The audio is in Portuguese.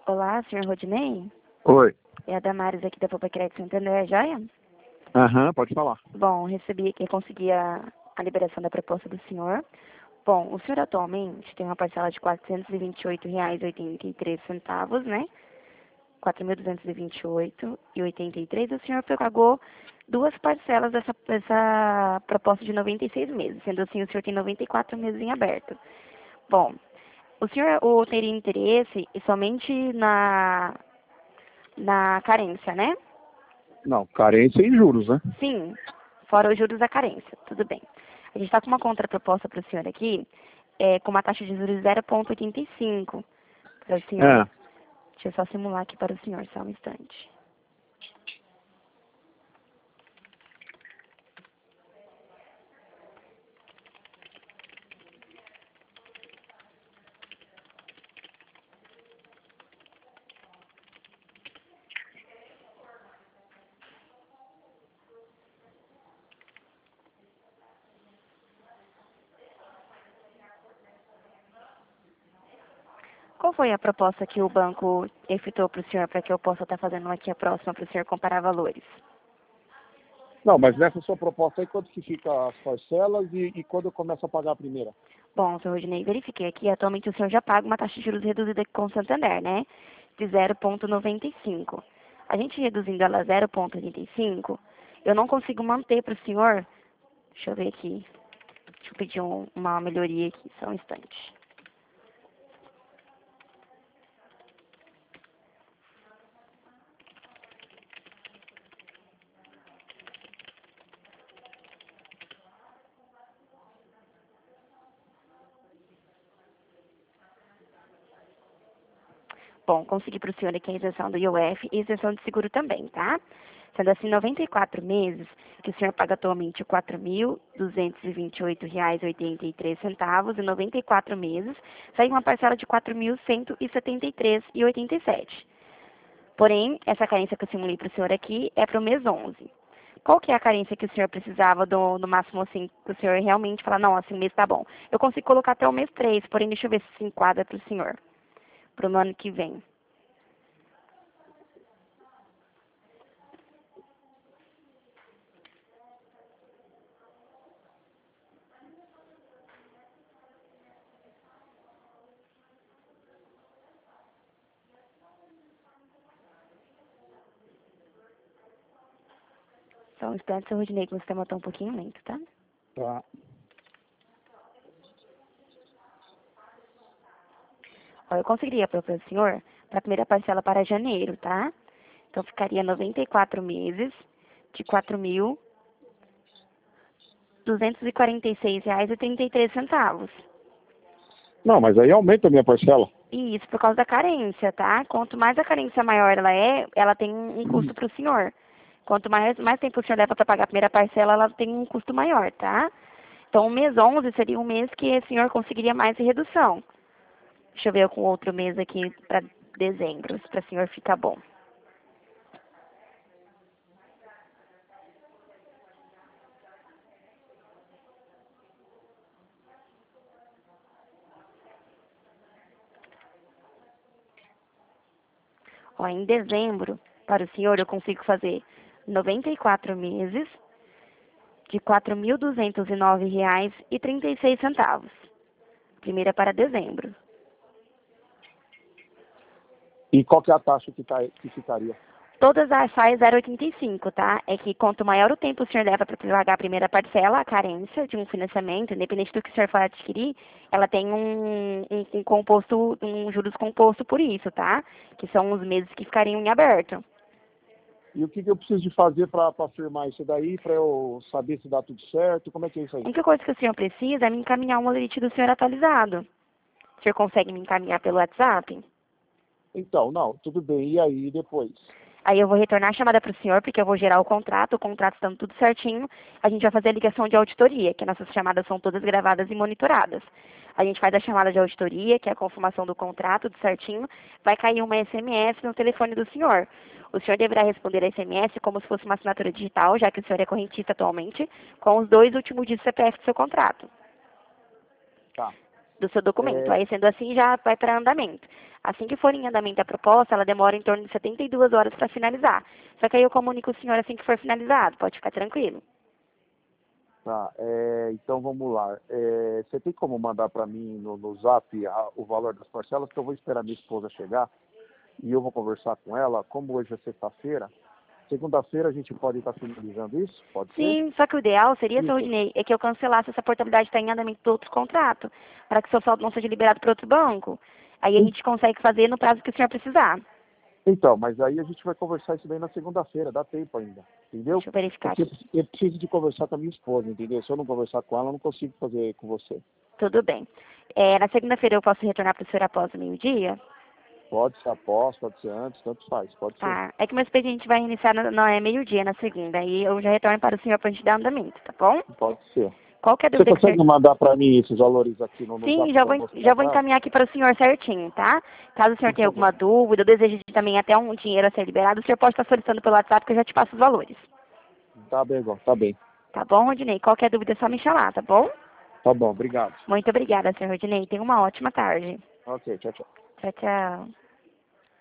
Olá, senhor Rodinei? Oi. É a Damares aqui da Poupa Crédito Santander, joia? Aham, pode falar. Bom, recebi aqui, consegui a liberação da proposta do senhor. Bom, o senhor atualmente tem uma parcela de R$ 428,83, né? 4.228,83. O senhor pagou duas parcelas dessa proposta de 96 meses. Sendo assim, o senhor tem 94 meses em aberto. Bom, o senhor teria interesse somente na carência, né? Não, carência e juros, né? Sim, fora os juros da carência, tudo bem. A gente está com uma contraproposta para o senhor aqui, com uma taxa de juros 0,85 para o senhor. É. Deixa eu só simular aqui para o senhor, só um instante. Qual foi a proposta que o banco efetuou para o senhor, para que eu possa estar fazendo aqui a próxima para o senhor comparar valores? Não, mas nessa sua proposta aí, quanto que fica as parcelas e quando eu começo a pagar a primeira? Bom, senhor Rodinei, verifiquei aqui, atualmente o senhor já paga uma taxa de juros reduzida aqui com o Santander, né? De 0,95. A gente reduzindo ela a 0,85, eu não consigo manter para o senhor. Deixa eu ver aqui. Deixa eu pedir uma melhoria aqui, só um instante. Bom, consegui para o senhor aqui a isenção do IOF e isenção de seguro também, tá? Sendo assim, 94 meses, que o senhor paga atualmente R$ 4.228,83 e 94 meses, sai uma parcela de R$ 4.173,87. Porém, essa carência que eu simulei para o senhor aqui é para o mês 11. Qual que é a carência que o senhor precisava no máximo, assim, que o senhor realmente fala, não, assim, o mês tá bom. Eu consigo colocar até o mês 3, porém, deixa eu ver se enquadra para o senhor, para o ano que vem. Só um instante, seu Rodinei, que o sistema está um pouquinho lento, tá? Tá. Ó, eu conseguiria para o senhor, para a primeira parcela para janeiro, tá? Então, ficaria 94 meses de R$ 4.246,33. Não, mas aí aumenta a minha parcela. E isso por causa da carência, tá? Quanto mais a carência maior ela é, ela tem um custo para o senhor. Quanto mais tempo o senhor leva para pagar a primeira parcela, ela tem um custo maior, tá? Então, o mês 11 seria um mês que o senhor conseguiria mais redução. Deixa eu ver com outro mês aqui para dezembro, para o senhor ficar bom. Ó, em dezembro, para o senhor, eu consigo fazer 94 meses de R$ 4.209,36. Primeira para dezembro. E qual que é a taxa que ficaria? Todas as faz 0,85, tá? É que quanto maior o tempo o senhor leva para pagar a primeira parcela, a carência de um financiamento, independente do que o senhor for adquirir, ela tem um juros composto por isso, tá? Que são os meses que ficariam em aberto. E o que eu preciso de fazer para firmar isso daí, para eu saber se dá tudo certo? Como é que é isso A aí? única coisa que o senhor precisa é me encaminhar um lerite do senhor atualizado. O senhor consegue me encaminhar pelo WhatsApp? Então, não, tudo bem. E aí, depois? Aí eu vou retornar a chamada para o senhor, porque eu vou gerar o contrato estando tudo certinho, a gente vai fazer a ligação de auditoria, que nossas chamadas são todas gravadas e monitoradas. A gente faz a chamada de auditoria, que é a confirmação do contrato, tudo certinho, vai cair uma SMS no telefone do senhor. O senhor deverá responder a SMS como se fosse uma assinatura digital, já que o senhor é correntista atualmente, com os 2 últimos dígitos CPF do seu contrato. Tá. do seu documento. Aí, sendo assim, já vai para andamento. Assim que for em andamento a proposta, ela demora em torno de 72 horas para finalizar. Só que aí eu comunico o senhor assim que for finalizado, pode ficar tranquilo. Tá, então vamos lá. Você tem como mandar para mim no Zap o valor das parcelas, que eu vou esperar minha esposa chegar e eu vou conversar com ela. Como hoje é sexta-feira, segunda-feira a gente pode estar finalizando isso? Pode ser? Sim, só que o ideal seria, seu Isso. Rodinei, é que eu cancelasse essa portabilidade que está em andamento do outro contrato, para que seu saldo não seja liberado para outro banco. Aí a gente consegue fazer no prazo que o senhor precisar. Então, mas aí a gente vai conversar isso daí na segunda-feira, dá tempo ainda, entendeu? Deixa eu verificar Porque aqui. eu preciso de conversar com a minha esposa, entendeu? Se eu não conversar com ela, eu não consigo fazer com você. Tudo bem. Na segunda-feira eu posso retornar para o senhor após o meio-dia? Pode ser após, pode ser antes, tanto faz, pode ser. Tá. É que meu expediente vai iniciar não é meio-dia na segunda. Aí eu já retorno para o senhor para a gente dar andamento, tá bom? Pode ser. Qualquer Você dúvida que o senhor... consegue mandar para mim esses valores aqui no Sim, Zap já para eu vou, mostrar já vou para ela? encaminhar aqui para o senhor certinho, tá? Caso o senhor Por tenha favor. alguma dúvida, ou deseje também até um dinheiro a ser liberado, o senhor pode estar solicitando pelo WhatsApp que eu já te passo os valores. Tá bem, igual, tá bem. Tá bom, Rodinei? Qualquer dúvida é só me chamar, tá bom? Tá bom, obrigado. Muito obrigada, senhor Rodinei. Tenha uma ótima tarde. Ok, tchau, tchau. Tchau, tchau.